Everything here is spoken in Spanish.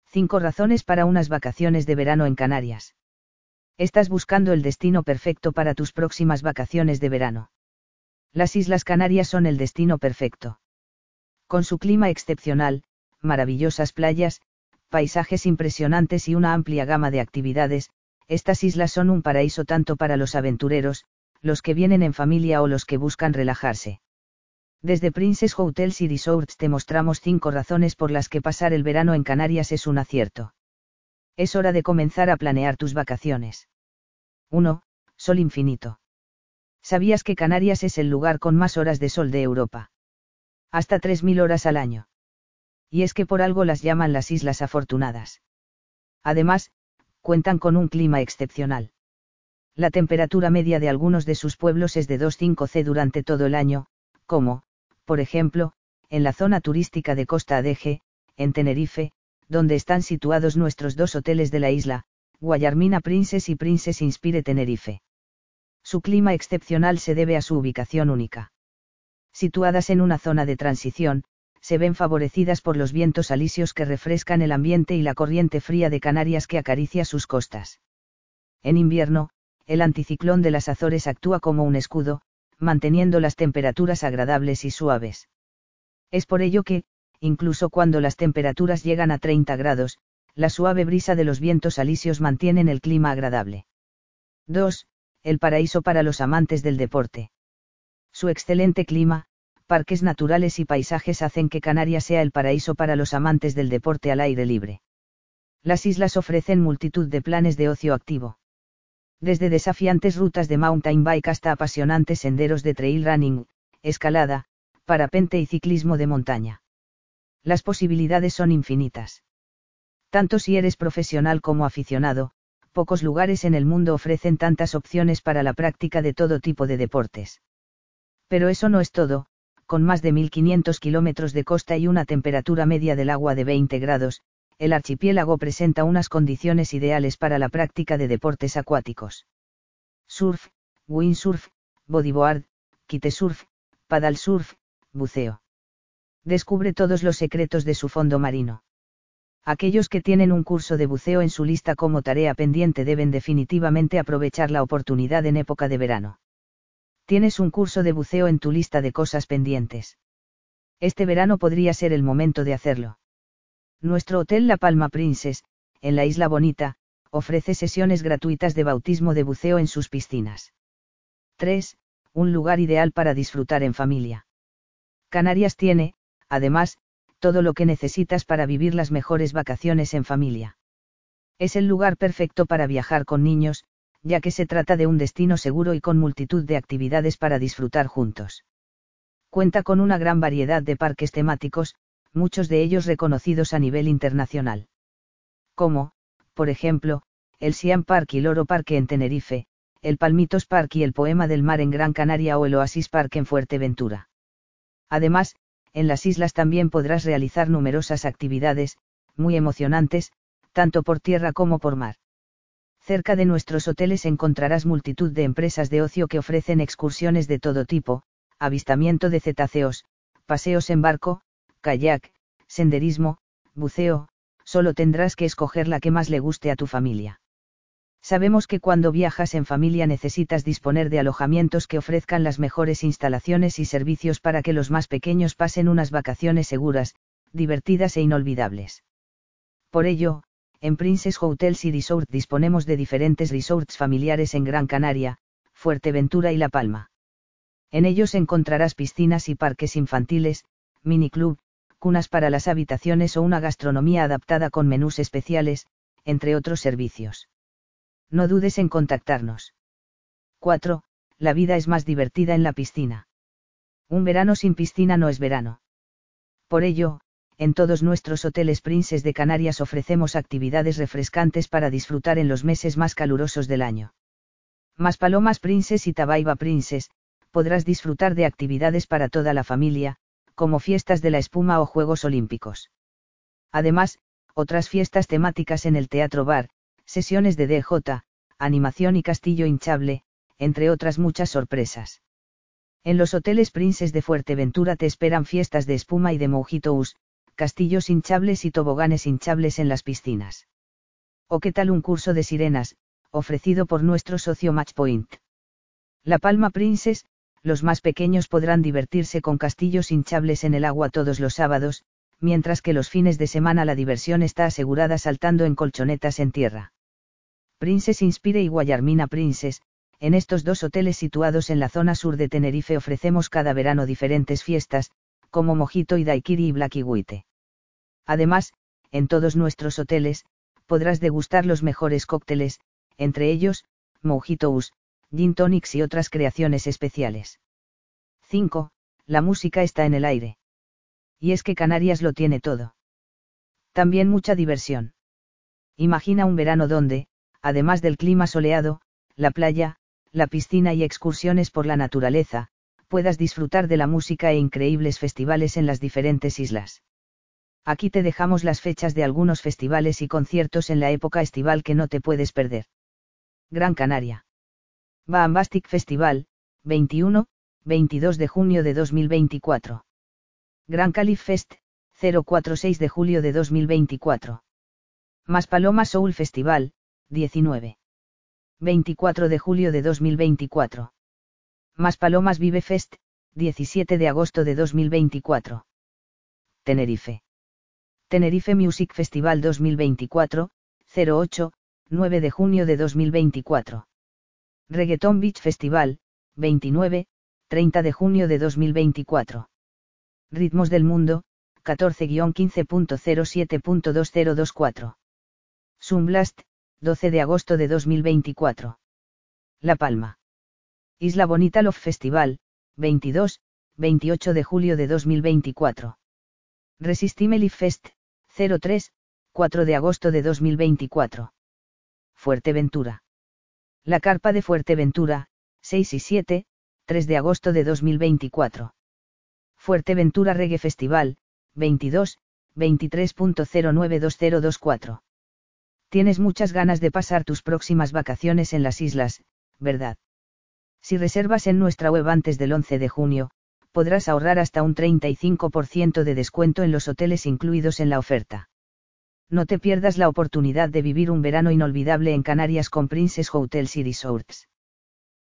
5 razones para unas vacaciones de verano en Canarias. Estás buscando el destino perfecto para tus próximas vacaciones de verano. Las Islas Canarias son el destino perfecto. Con su clima excepcional, maravillosas playas, paisajes impresionantes y una amplia gama de actividades, estas islas son un paraíso tanto para los aventureros, los que vienen en familia o los que buscan relajarse. Desde Princess Hotels y Resorts te mostramos 5 razones por las que pasar el verano en Canarias es un acierto. Es hora de comenzar a planear tus vacaciones. 1. Sol infinito. ¿Sabías que Canarias es el lugar con más horas de sol de Europa? Hasta 3.000 horas al año. Y es que por algo las llaman las Islas Afortunadas. Además, cuentan con un clima excepcional. La temperatura media de algunos de sus pueblos es de 2,5 durante todo el año, como, por ejemplo, en la zona turística de Costa Adeje, en Tenerife, donde están situados nuestros 2 hoteles de la isla, Guayarmina Princess y Princess Inspire Tenerife. Su clima excepcional se debe a su ubicación única. Situadas en una zona de transición, se ven favorecidas por los vientos alisios que refrescan el ambiente y la corriente fría de Canarias que acaricia sus costas. En invierno, el anticiclón de las Azores actúa como un escudo, manteniendo las temperaturas agradables y suaves. Es por ello que, incluso cuando las temperaturas llegan a 30 grados, la suave brisa de los vientos alisios mantienen el clima agradable. 2. El paraíso para los amantes del deporte. Su excelente clima, parques naturales y paisajes hacen que Canarias sea el paraíso para los amantes del deporte al aire libre. Las islas ofrecen multitud de planes de ocio activo. Desde desafiantes rutas de mountain bike hasta apasionantes senderos de trail running, escalada, parapente y ciclismo de montaña. Las posibilidades son infinitas. Tanto si eres profesional como aficionado, pocos lugares en el mundo ofrecen tantas opciones para la práctica de todo tipo de deportes. Pero eso no es todo, con más de 1.500 kilómetros de costa y una temperatura media del agua de 20 grados, el archipiélago presenta unas condiciones ideales para la práctica de deportes acuáticos. Surf, windsurf, bodyboard, kitesurf, paddle surf, buceo. Descubre todos los secretos de su fondo marino. Aquellos que tienen un curso de buceo en su lista como tarea pendiente deben definitivamente aprovechar la oportunidad en época de verano. ¿Tienes un curso de buceo en tu lista de cosas pendientes? Este verano podría ser el momento de hacerlo. Nuestro hotel La Palma Princess, en la Isla Bonita, ofrece sesiones gratuitas de bautismo de buceo en sus piscinas. 3. Un lugar ideal para disfrutar en familia. Canarias tiene, además, todo lo que necesitas para vivir las mejores vacaciones en familia. Es el lugar perfecto para viajar con niños, ya que se trata de un destino seguro y con multitud de actividades para disfrutar juntos. Cuenta con una gran variedad de parques temáticos, muchos de ellos reconocidos a nivel internacional. Como, por ejemplo, el Siam Park y Loro Parque en Tenerife, el Palmitos Park y el Poema del Mar en Gran Canaria o el Oasis Park en Fuerteventura. Además, en las islas también podrás realizar numerosas actividades, muy emocionantes, tanto por tierra como por mar. Cerca de nuestros hoteles encontrarás multitud de empresas de ocio que ofrecen excursiones de todo tipo, avistamiento de cetáceos, paseos en barco, kayak, senderismo, buceo, solo tendrás que escoger la que más le guste a tu familia. Sabemos que cuando viajas en familia necesitas disponer de alojamientos que ofrezcan las mejores instalaciones y servicios para que los más pequeños pasen unas vacaciones seguras, divertidas e inolvidables. Por ello, en Princess Hotels y Resorts disponemos de diferentes resorts familiares en Gran Canaria, Fuerteventura y La Palma. En ellos encontrarás piscinas y parques infantiles, miniclub, cunas para las habitaciones o una gastronomía adaptada con menús especiales, entre otros servicios. No dudes en contactarnos. 4. La vida es más divertida en la piscina. Un verano sin piscina no es verano. Por ello, en todos nuestros hoteles Princess de Canarias ofrecemos actividades refrescantes para disfrutar en los meses más calurosos del año. Maspalomas Princess y Tabaiba Princess, podrás disfrutar de actividades para toda la familia, como fiestas de la espuma o Juegos Olímpicos. Además, otras fiestas temáticas en el Teatro Bar, sesiones de DJ, animación y castillo hinchable, entre otras muchas sorpresas. En los hoteles Princess de Fuerteventura te esperan fiestas de espuma y de mojitos, castillos hinchables y toboganes hinchables en las piscinas. ¿O qué tal un curso de sirenas, ofrecido por nuestro socio Matchpoint? La Palma Princess, los más pequeños podrán divertirse con castillos hinchables en el agua todos los sábados, mientras que los fines de semana la diversión está asegurada saltando en colchonetas en tierra. Princess Inspire y Guayarmina Princess, en estos dos hoteles situados en la zona sur de Tenerife ofrecemos cada verano diferentes fiestas, como Mojito y Daiquiri y Black White. Además, en todos nuestros hoteles, podrás degustar los mejores cócteles, entre ellos, mojitos, gin tonics y otras creaciones especiales. 5. La música está en el aire. Y es que Canarias lo tiene todo. También mucha diversión. Imagina un verano donde, además del clima soleado, la playa, la piscina y excursiones por la naturaleza, puedas disfrutar de la música e increíbles festivales en las diferentes islas. Aquí te dejamos las fechas de algunos festivales y conciertos en la época estival que no te puedes perder. Gran Canaria. Bambastic Festival, 21-22 de junio de 2024. Gran Calif Fest, 0-4-6 de julio de 2024. Maspalomas Soul Festival, 19-24 de julio de 2024. Maspalomas Vive Fest, 17 de agosto de 2024. Tenerife. Tenerife Music Festival 2024, 08-9 de junio de 2024. Reggaeton Beach Festival, 29-30 de junio de 2024. Ritmos del Mundo, 14-15.07.2024. Sunblast, 12 de agosto de 2024. La Palma. Isla Bonita Love Festival, 22-28 de julio de 2024. Resistime Live Fest, 03-4 de agosto de 2024. Fuerteventura. La Carpa de Fuerteventura, 6 y 7, 3 de agosto de 2024. Fuerteventura Reggae Festival, 22-23.092024. Tienes muchas ganas de pasar tus próximas vacaciones en las islas, ¿verdad? Si reservas en nuestra web antes del 11 de junio, podrás ahorrar hasta un 35% de descuento en los hoteles incluidos en la oferta. No te pierdas la oportunidad de vivir un verano inolvidable en Canarias con Princess Hotels y Resorts.